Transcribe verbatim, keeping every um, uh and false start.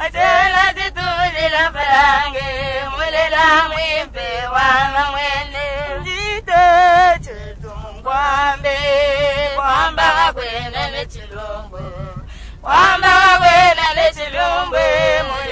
Tena tituli la falange, mulela mwimpe wa mwene. Jite chitungwambe, kwamba kwene ne chilombo, kwamba kwene ne chilombo.